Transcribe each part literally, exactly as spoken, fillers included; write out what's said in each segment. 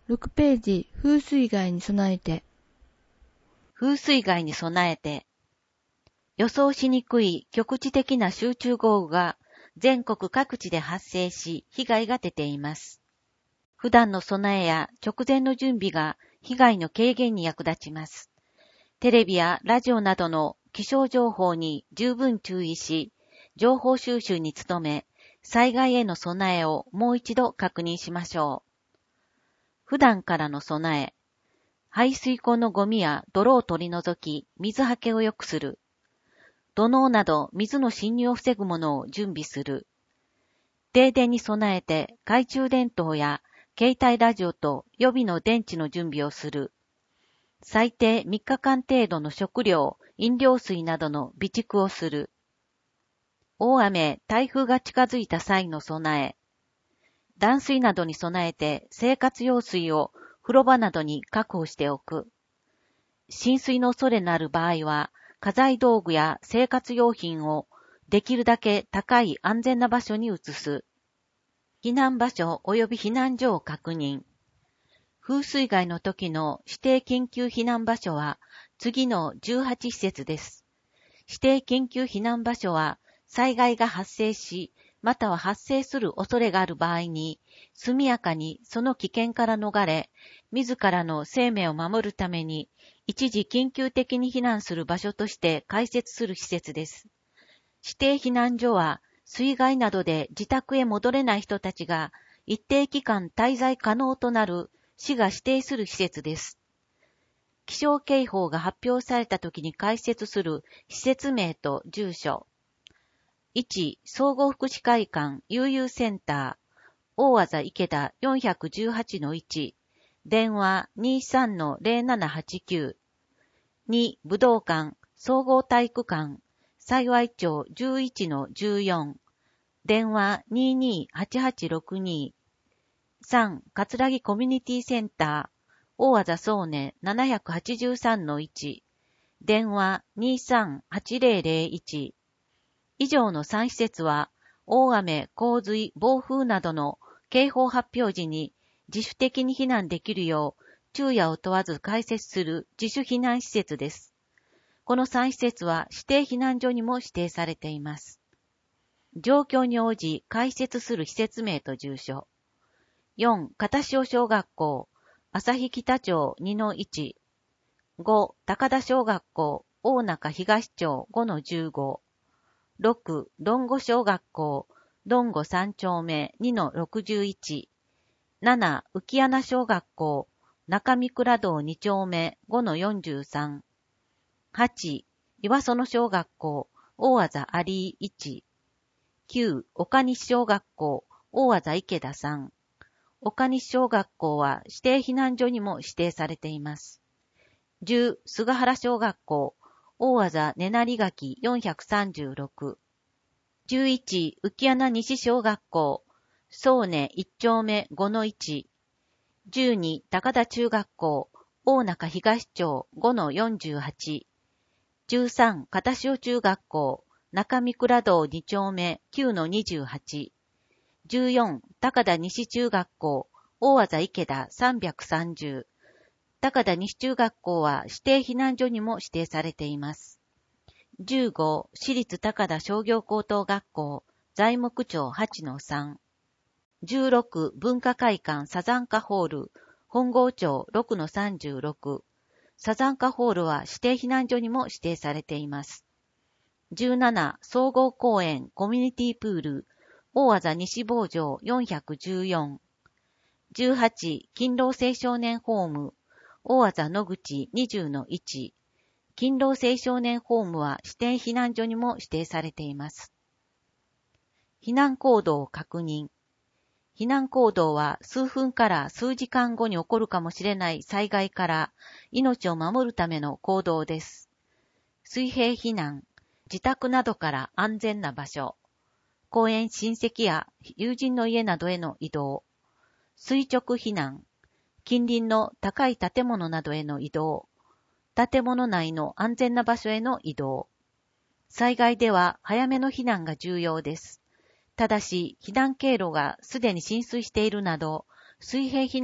ろくページ、風水害に備えて。 風水害に備えて、予想しにくい局地的な集中豪雨が全国各地で発生し、被害が出ています。普段の備えや直前の準備が被害の軽減に役立ちます。テレビやラジオなどの気象情報に十分注意し、情報収集に努め、災害への備えをもう一度確認しましょう。普段からの備え、排水溝のゴミや泥を取り除き、水はけを良くする。土のうなど水の侵入を防ぐものを準備する。停電に備えて懐中電灯や携帯ラジオと予備の電池の準備をする。最低みっかかん程度の食料、飲料水などの備蓄をする。大雨、台風が近づいた際の備え。断水などに備えて生活用水を風呂場などに確保しておく。浸水の恐れのある場合は、家財道具や生活用品をできるだけ高い安全な場所に移す。避難場所及び避難所を確認。風水害の時の指定緊急避難場所は次のじゅうはち施設です。指定緊急避難場所は災害が発生し、または発生する恐れがある場合に、速やかにその危険から逃れ、自らの生命を守るために、一時緊急的に避難する場所として開設する施設です。指定避難所は、水害などで自宅へ戻れない人たちが一定期間滞在可能となる市が指定する施設です。気象警報が発表された時に開設する施設名と住所。いち. 総合福祉会館悠々センター、大字池田 よんいちはちのいち、電話 にじゅうさんのゼロななはちきゅう。に. 武道館総合体育館、幸町 じゅういちのじゅうよん、電話 にじゅうにはちはちろくに。さん. 葛城コミュニティセンター、大字総根 ななはちさんのいち、電話 にじゅうさんはちゼロゼロいち。以上のさん施設は、大雨、洪水、暴風などの警報発表時に自主的に避難できるよう、昼夜を問わず開設する自主避難施設です。このさん施設は指定避難所にも指定されています。状況に応じ開設する施設名と住所。よん. 片潮小学校、旭北町 にのいち。ご. 高田小学校、大中東町 ごのじゅうご。ろく. どんご小学校、どんごさん丁目 にのろくじゅういち。なな. 浮穴小学校、中見倉道に丁目 ごのよんじゅうさん。はち. 岩園小学校、大字有いち。きゅう. 岡西小学校、大字池田さん。岡西小学校は指定避難所にも指定されています。じゅう. 菅原小学校、大字根成垣よんさんろく。じゅういち. 浮穴西小学校、総根いち丁目 ごのいち。じゅうに. 高田中学校、大中東町 ごのよんじゅうはち。じゅうさん. 片潮中学校、中見倉道に丁目 きゅうのにじゅうはち。じゅうよん. 高田西中学校、大字池田さんびゃくさんじゅう。高田西中学校は指定避難所にも指定されています。じゅうご. 私立高田商業高等学校、材木町 はちのさん。じゅうろく. 文化会館サザンカホール、本郷町 ろくのさんじゅうろく。サザンカホールは指定避難所にも指定されています。じゅうなな. 総合公園コミュニティプール、大字西坊城よんいちよん。じゅうはち. 勤労青少年ホーム、大字野口にじゅうのいち。勤労青少年ホームは指定避難所にも指定されています。避難行動を確認。避難行動は数分から数時間後に起こるかもしれない災害から命を守るための行動です。水平避難、自宅などから安全な場所、公園親戚や友人の家などへの移動、垂直避難、近隣の高い建物などへの移動、建物内の安全な場所への移動。災害では早めの避難が重要です。ただし、避難経路がすでに浸水しているなど、水平避難が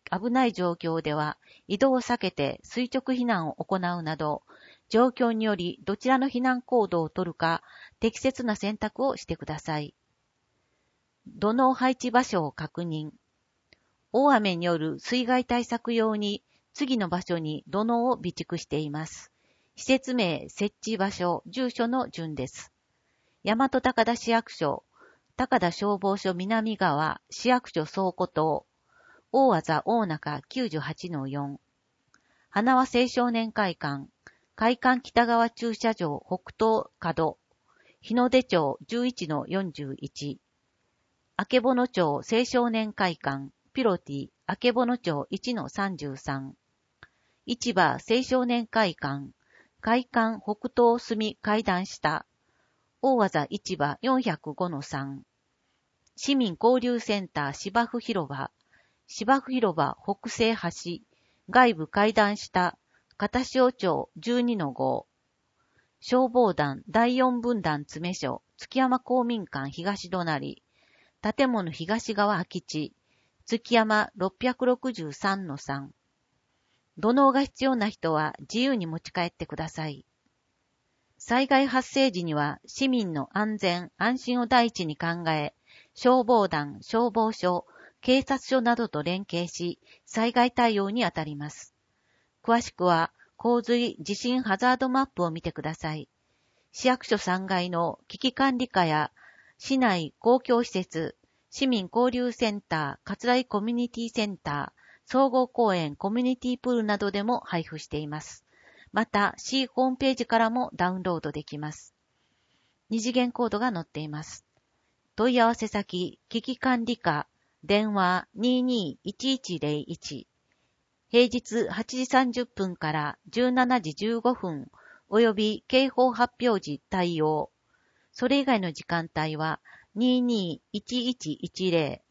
危ない状況では移動を避けて垂直避難を行うなど、状況によりどちらの避難行動を取るか適切な選択をしてください。土のう配置場所を確認。大雨による水害対策用に次の場所に土のうを備蓄しています。施設名、設置場所、住所の順です。大和高田市役所、高田消防署南側、市役所倉庫棟、大字大中 きゅうじゅうはちのよん。花輪青少年会館、会館北側駐車場北東角、日の出町 じゅういちのよんじゅういち。あけぼの町青少年会館、ピロティ、あけぼの町 いちのさんじゅうさん。市場青少年会館、会館北東隅階段下、大字市場 よんひゃくごのさん。市民交流センター芝生広場、芝生広場北西端、外部階段下、片潮町 じゅうにのご。消防団だいよん分団詰所、月山公民館東隣、建物東側空き地、月山ろっぴゃくろくじゅうさんのさん。土のうが必要な人は自由に持ち帰ってください。災害発生時には市民の安全・安心を第一に考え、消防団、消防署、警察署などと連携し、災害対応に当たります。詳しくは、洪水地震ハザードマップを見てください。市役所さんがいの危機管理課や、市内公共施設、市民交流センター、桂井コミュニティセンター、総合公園コミュニティプールなどでも配布しています。また、市ホームページからもダウンロードできます。二次元コードが載っています。問い合わせ先、危機管理課、電話 にーにーいちいちゼロいち。平日はちじさんじゅっぷんからじゅうしちじじゅうごふん、および警報発表時対応。それ以外の時間帯はにーにーいちいちいちゼロ、